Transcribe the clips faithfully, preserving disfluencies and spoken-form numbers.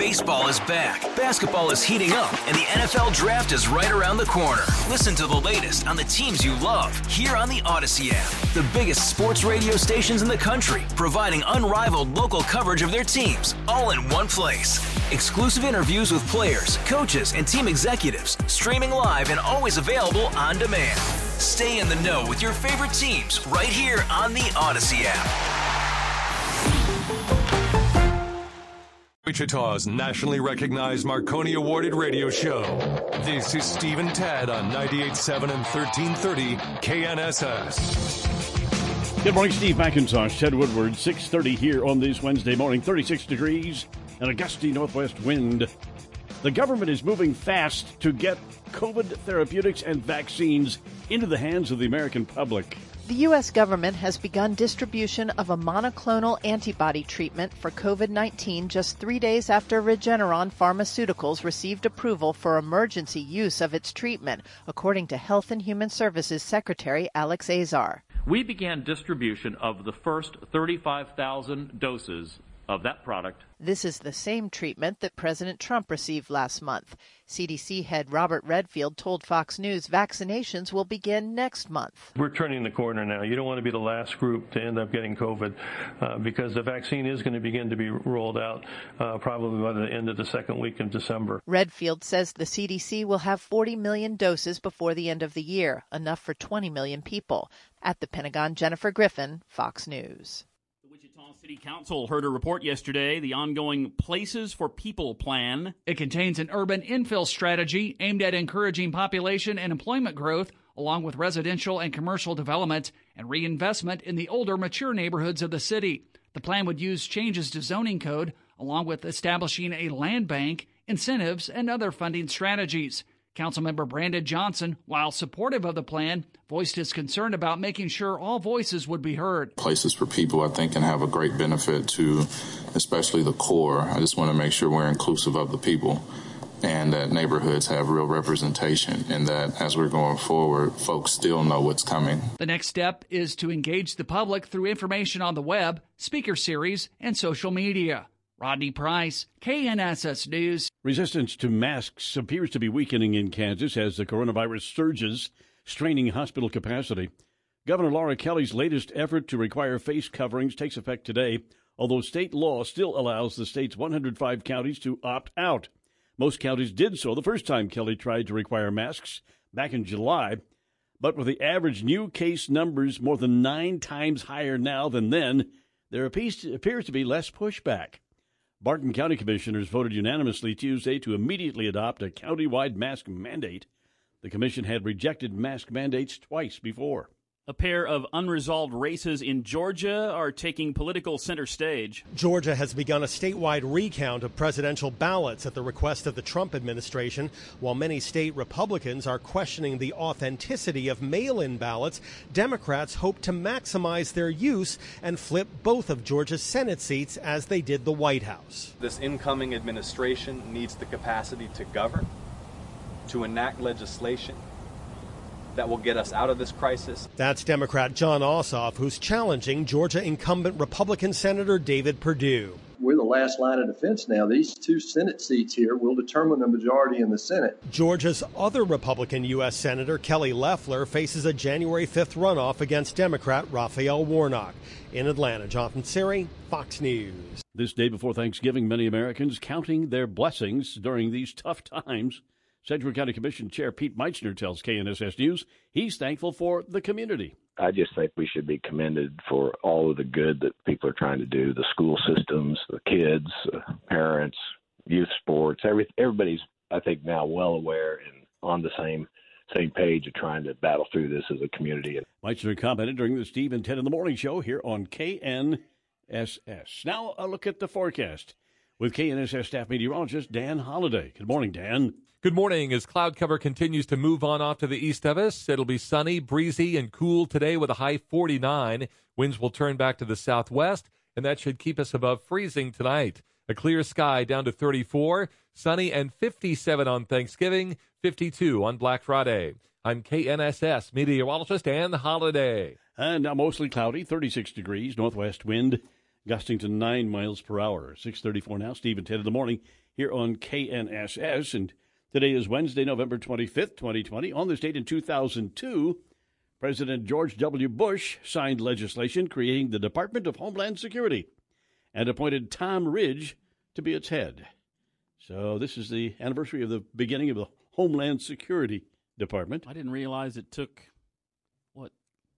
Baseball is back, basketball is heating up, and the N F L Draft is right around the corner. Listen to the latest on the teams you love here on the Odyssey app. The biggest sports radio stations in the country, providing unrivaled local coverage of their teams, all in one place. Exclusive interviews with players, coaches, and team executives, streaming live and always available on demand. Stay in the know with your favorite teams right here on the Odyssey app. Wichita's nationally recognized Marconi awarded radio show. This is Steve and Tad on ninety-eight point seven and thirteen thirty K N S S. Good morning, Steve McIntosh, Ted Woodward, six thirty here on this Wednesday morning, thirty-six degrees and a gusty northwest wind. The government is moving fast to get COVID therapeutics and vaccines into the hands of the American public. The U S government has begun distribution of a monoclonal antibody treatment for COVID nineteen just three days after Regeneron Pharmaceuticals received approval for emergency use of its treatment, according to Health and Human Services Secretary Alex Azar. We began distribution of the first thirty-five thousand doses of that product. This is the same treatment that President Trump received last month. C D C head Robert Redfield told Fox News vaccinations will begin next month. We're turning the corner now. You don't want to be the last group to end up getting COVID uh, because the vaccine is going to begin to be rolled out uh, probably by the end of the second week in December. Redfield says the C D C will have forty million doses before the end of the year, enough for twenty million people. At the Pentagon, Jennifer Griffin, Fox News. City Council heard a report yesterday, the ongoing Places for People plan. It contains an urban infill strategy aimed at encouraging population and employment growth, along with residential and commercial development and reinvestment in the older, mature neighborhoods of the city. The plan would use changes to zoning code, along with establishing a land bank, incentives, and other funding strategies. Councilmember Brandon Johnson, while supportive of the plan, voiced his concern about making sure all voices would be heard. Places for People, I think, can have a great benefit to especially the core. I just want to make sure we're inclusive of the people and that neighborhoods have real representation and that as we're going forward, folks still know what's coming. The next step is to engage the public through information on the web, speaker series, and social media. Rodney Price, K N S S News. Resistance to masks appears to be weakening in Kansas as the coronavirus surges, straining hospital capacity. Governor Laura Kelly's latest effort to require face coverings takes effect today, although state law still allows the state's one hundred five counties to opt out. Most counties did so the first time Kelly tried to require masks back in July, but with the average new case numbers more than nine times higher now than then, there appears to be less pushback. Barton County Commissioners voted unanimously Tuesday to immediately adopt a county-wide mask mandate. The commission had rejected mask mandates twice before. A pair of unresolved races in Georgia are taking political center stage. Georgia has begun a statewide recount of presidential ballots at the request of the Trump administration. While many state Republicans are questioning the authenticity of mail-in ballots, Democrats hope to maximize their use and flip both of Georgia's Senate seats as they did the White House. This incoming administration needs the capacity to govern, to enact legislation that will get us out of this crisis. That's Democrat John Ossoff, who's challenging Georgia incumbent Republican Senator David Perdue. We're the last line of defense now. These two Senate seats here will determine the majority in the Senate. Georgia's other Republican U S Senator Kelly Loeffler faces a January fifth runoff against Democrat Raphael Warnock. In Atlanta, Jonathan Siri, Fox News. This day before Thanksgiving, many Americans counting their blessings during these tough times. Central County Commission Chair Pete Meitzner tells K N S S News he's thankful for the community. I just think we should be commended for all of the good that people are trying to do, the school systems, the kids, uh, parents, youth sports. Every, everybody's, I think, now well aware and on the same same page of trying to battle through this as a community. Meitzner commented during the Steve and Ted in the Morning Show here on K N S S. Now a look at the forecast with K N S S staff meteorologist Dan Holliday. Good morning, Dan. Good morning. As cloud cover continues to move on off to the east of us, it'll be sunny, breezy, and cool today with a high forty-nine. Winds will turn back to the southwest, and that should keep us above freezing tonight. A clear sky down to thirty-four, sunny and fifty-seven on Thanksgiving, fifty-two on Black Friday. I'm K N S S meteorologist Dan Holliday. And now mostly cloudy, thirty-six degrees, northwest wind gusting to nine miles per hour. six thirty-four now, Steve and Ted in the morning here on K N S S. And today is Wednesday, November twenty-fifth, twenty twenty. On this date in two thousand two, President George W. Bush signed legislation creating the Department of Homeland Security and appointed Tom Ridge to be its head. So this is the anniversary of the beginning of the Homeland Security Department. I didn't realize it took, what,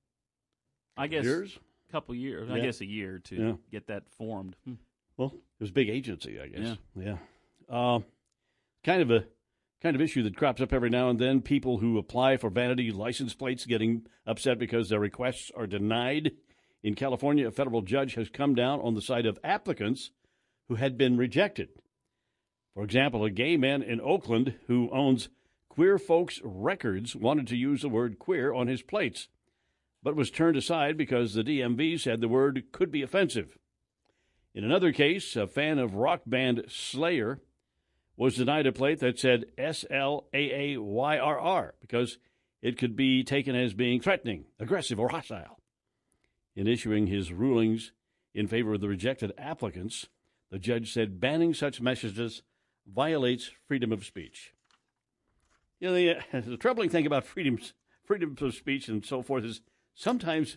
I guess years? a couple years, yeah. I guess a year to yeah. get that formed. Hmm. Well, it was a big agency, I guess. Yeah. yeah. Uh, kind of a kind of issue that crops up every now and then. People who apply for vanity license plates getting upset because their requests are denied. In California, a federal judge has come down on the side of applicants who had been rejected. For example, a gay man in Oakland who owns Queer Folks Records wanted to use the word queer on his plates, but was turned aside because the D M V said the word could be offensive. In another case, a fan of rock band Slayer was denied a plate that said S L A A Y R R because it could be taken as being threatening, aggressive, or hostile. In issuing his rulings in favor of the rejected applicants, the judge said banning such messages violates freedom of speech. You know, the, uh, the troubling thing about freedom, freedom of speech and so forth is sometimes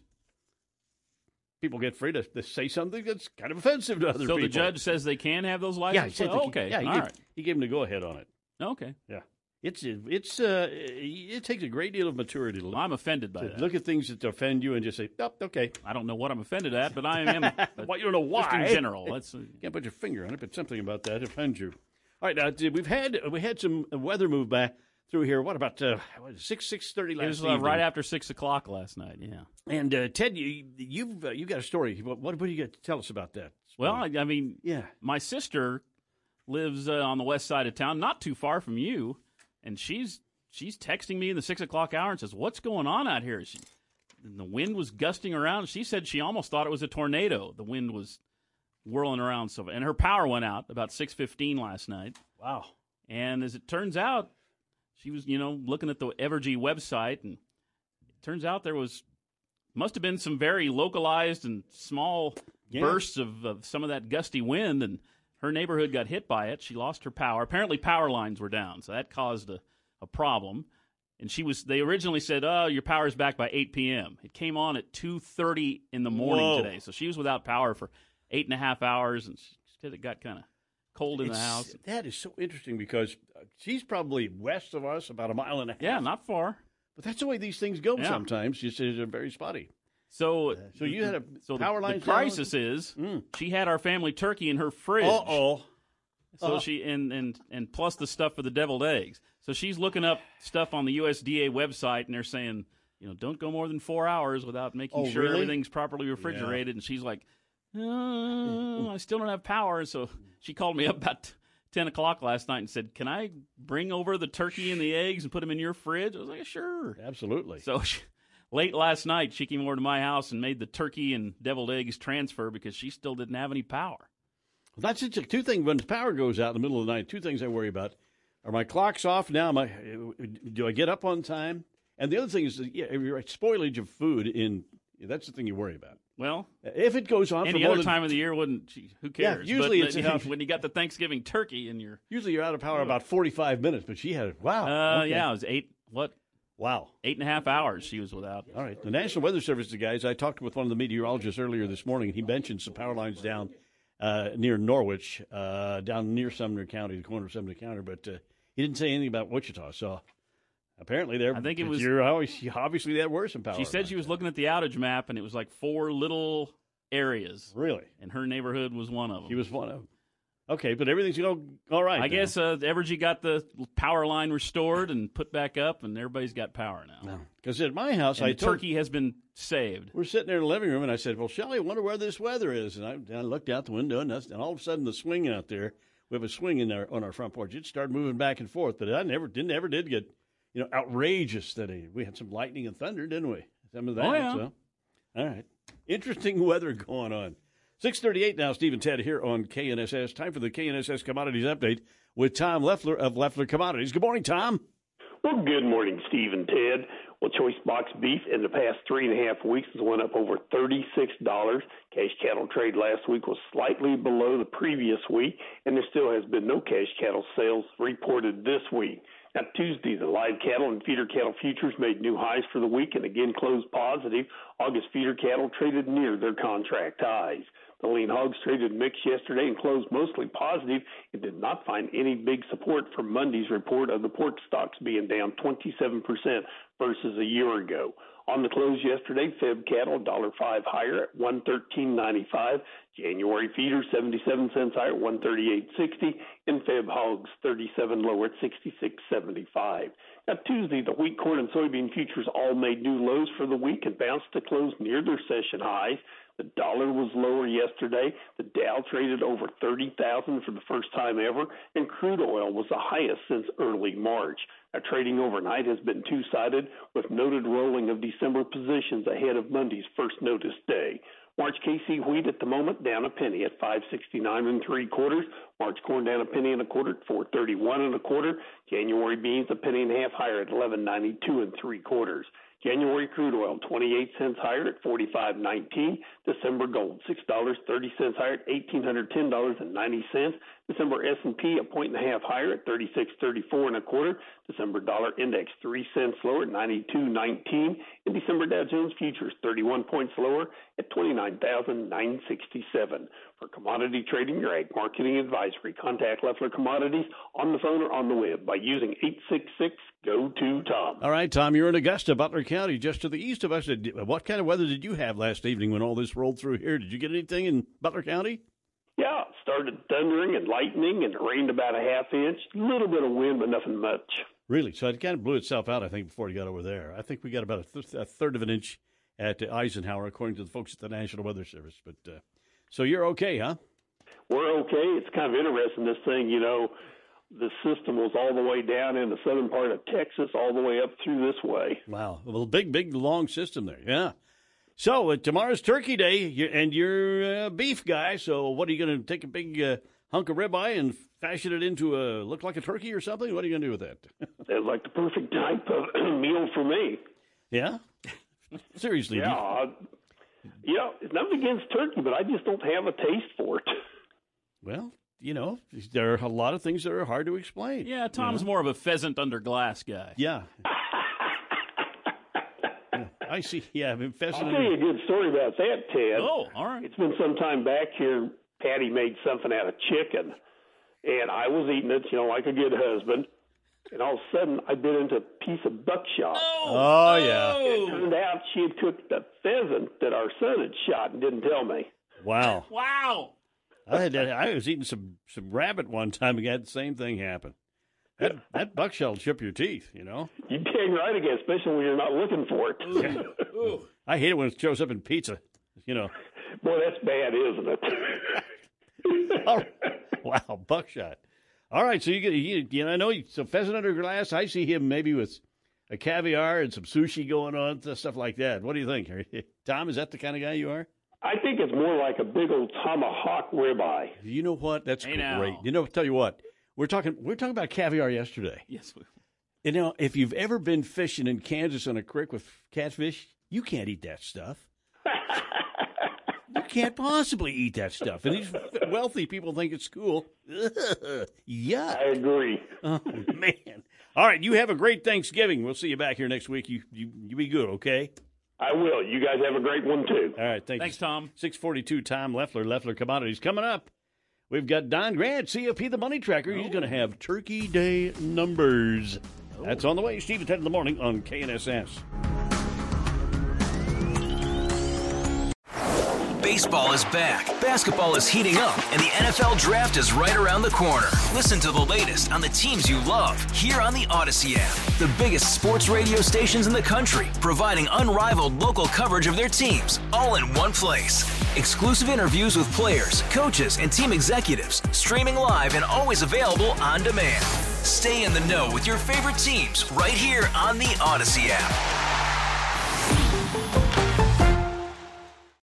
people get free to, to say something that's kind of offensive to other so people. So the judge says they can have those license yeah, he said plates? they, okay. Yeah, he all gave, right. he gave him the go-ahead on it. Okay. Yeah. It's it's uh, it takes a great deal of maturity to look, I'm offended by to that. look at things that offend you and just say, oh, okay. I don't know what I'm offended at, but I am. Well, you don't know why. Just in general. Let's, uh, you can't put your finger on it, but something about that offends you. All right, now, we've had we had some weather move back through here. What about uh, what, six six thirty last It was uh, evening? right after six o'clock last night. Yeah. And uh, Ted, you, you've uh, you got a story. What, what do you got to tell us about that? Well, I, I mean, yeah, my sister lives uh, on the west side of town, not too far from you, and she's she's texting me in the six o'clock hour and says, "What's going on out here?" She, and the wind was gusting around. She said she almost thought it was a tornado. The wind was whirling around so, and her power went out about six fifteen last night. Wow! And as it turns out, she was, you know, looking at the Evergy website, and it turns out there was must have been some very localized and small yeah. bursts of, of some of that gusty wind, and her neighborhood got hit by it. She lost her power. Apparently, power lines were down, so that caused a, a problem. And she was. They originally said, "Oh, your power's back by eight p.m." It came on at two thirty in the morning Whoa. today, so she was without power for eight and a half hours, and she said it got kind of cold in it's, the house. That is so interesting because she's probably west of us, about a mile and a half. Yeah, not far. But that's the way these things go yeah. sometimes. Just they're very spotty. So, uh, so you had a so power the, line. The crisis down? is mm. she had our family turkey in her fridge. Uh oh. So uh-huh. she and, and and plus the stuff for the deviled eggs. So she's looking up stuff on the U S D A website, and they're saying, you know, don't go more than four hours without making oh, sure really? everything's properly refrigerated. Yeah. And she's like, oh, I still don't have power. So she called me up about ten o'clock last night and said, can I bring over the turkey and the eggs and put them in your fridge? I was like, sure. Absolutely. So she, late last night, she came over to my house and made the turkey and deviled eggs transfer because she still didn't have any power. Well, that's it. Two things. When the power goes out in the middle of the night, two things I worry about. Are my clocks off now? Am I, do I get up on time? And the other thing is, yeah, you're right, spoilage of food. In that's the thing you worry about. Well, if it goes on any for more other than, time of the year, wouldn't who cares? Yeah, usually but, it's but, enough. When you got the Thanksgiving turkey in your usually you're out of power about forty-five minutes, but she had it. Wow. Uh, okay. Yeah, it was eight. What? Wow. Eight and a half hours she was without. All right. The National Weather Service, the guys, I talked with one of the meteorologists earlier this morning, and he mentioned some power lines down uh, near Norwich, uh, down near Sumner County, the corner of Sumner County, but uh, he didn't say anything about Wichita. So apparently, there. I think it was. You're always, obviously, that worse in power. She said lines. she was looking at the outage map, and it was like four little areas. Really? And her neighborhood was one of them. She was one of them. Okay, but everything's going all right. I then. guess uh, Evergy got the power line restored and put back up, and everybody's got power now. Because at my house, and I the told, turkey has been saved. We're sitting there in the living room, and I said, well, Shelley, I wonder where this weather is. And I, and I looked out the window, and, that's, and all of a sudden the swing out there, we have a swing in our, on our front porch. It started moving back and forth, but I never didn't ever did get, you know, outrageous that we had some lightning and thunder, didn't we? Some of that. Oh, yeah. So. All right. Interesting weather going on. six thirty-eight now, Steve and Ted here on K N S S. Time for the K N S S Commodities Update with Tom Leffler of Leffler Commodities. Good morning, Tom. Well, good morning, Steve and Ted. Well, choice box beef in the past three and a half weeks has went up over thirty-six dollars. Cash cattle trade last week was slightly below the previous week, and there still has been no cash cattle sales reported this week. Now, Tuesday, the live cattle and feeder cattle futures made new highs for the week and again closed positive. August feeder cattle traded near their contract highs. The lean hogs traded mixed yesterday and closed mostly positive and did not find any big support from Monday's report of the pork stocks being down twenty-seven percent versus a year ago. On the close yesterday, Feb cattle one dollar five higher at one thirteen ninety-five. January feeders seventy-seven cents higher at one thirty-eight sixty, and Feb hogs thirty-seven lower at sixty-six seventy-five. Now Tuesday, the wheat, corn, and soybean futures all made new lows for the week and bounced to close near their session highs. The dollar was lower yesterday. The Dow traded over thirty thousand for the first time ever, and crude oil was the highest since early March. Now, trading overnight has been two-sided, with noted rolling of December positions ahead of Monday's first notice day. March K C wheat at the moment down a penny at five sixty-nine and three quarters. March corn down a penny and a quarter at four thirty-one and a quarter. January beans a penny and a half higher at eleven ninety-two and three quarters. January crude oil twenty-eight cents higher at forty-five nineteen. December gold six dollars and thirty cents higher at one thousand eight hundred ten dollars and ninety cents. December S and P a point and a half higher at thirty-six thirty-four and a quarter. December dollar index three cents lower at ninety-two nineteen. And December Dow Jones futures thirty-one points lower at twenty-nine thousand nine hundred sixty-seven. For commodity trading, your ag marketing advisory, contact Leffler Commodities on the phone or on the web by using eight six six, G O two, Tom. All right, Tom, you're in Augusta, Butler County, just to the east of us. What kind of weather did you have last evening when all this rolled through here? Did you get anything in Butler County? Yeah, it started thundering and lightning, and it rained about a half inch. A little bit of wind, but nothing much. Really? So it kind of blew itself out, I think, before it got over there. I think we got about a, th- a third of an inch at Eisenhower, according to the folks at the National Weather Service. But uh, so you're okay, huh? We're okay. It's kind of interesting, this thing, you know. The system was all the way down in the southern part of Texas, all the way up through this way. Wow. Well, big, big, long system there. Yeah. So uh, tomorrow's Turkey Day, you're, and you're a beef guy. So what are you going to take a big uh, hunk of ribeye and fashion it into a look like a turkey or something? What are you going to do with that? It's like the perfect type of meal for me. Yeah. Seriously. Yeah. I, you know, it's nothing against turkey, but I just don't have a taste for it. Well, you know, there are a lot of things that are hard to explain. Yeah, Tom's you know? more of a pheasant under glass guy. Yeah. yeah. I see. Yeah, I've been pheasant. I'll tell you a good story about that, Ted. Oh, all right. It's been some time back here. Patty made something out of chicken, and I was eating it, you know, like a good husband. And all of a sudden, I bit into a piece of buckshot. Oh, oh yeah. It turned out she had cooked the pheasant that our son had shot and didn't tell me. Wow. Wow. I had I was eating some, some rabbit one time and had the same thing happen. That that buckshot will chip your teeth, you know. You dang right again, especially when you're not looking for it. Ooh, ooh. I hate it when it shows up in pizza, you know. Boy, that's bad, isn't it? Oh, wow, buckshot. All right, so you get you, you know I know so pheasant under glass. I see him maybe with a caviar and some sushi going on, stuff like that. What do you think, Tom? Is that the kind of guy you are? I think it's more like a big old tomahawk ribeye. You know what? That's hey great. Now. You know, tell you what, we're talking. We're talking about caviar yesterday. Yes. We You know, if you've ever been fishing in Kansas on a creek with catfish, you can't eat that stuff. You can't possibly eat that stuff. And these wealthy people think it's cool. Yeah, I agree. Oh man! All right, you have a great Thanksgiving. We'll see you back here next week. You you you be good, okay? I will. You guys have a great one, too. All right, thank Thanks, you. Tom. six forty-two, Tom Leffler, Leffler Commodities. Coming up, we've got Don Grant, C F P the Money Tracker. He's oh. going to have Turkey Day numbers. Oh. That's on the way. Steve at ten in the morning on K N S S. Baseball is back, basketball is heating up, and the N F L Draft is right around the corner. Listen to the latest on the teams you love here on the Odyssey app. The biggest sports radio stations in the country, providing unrivaled local coverage of their teams, all in one place. Exclusive interviews with players, coaches, and team executives, streaming live and always available on demand. Stay in the know with your favorite teams right here on the Odyssey app.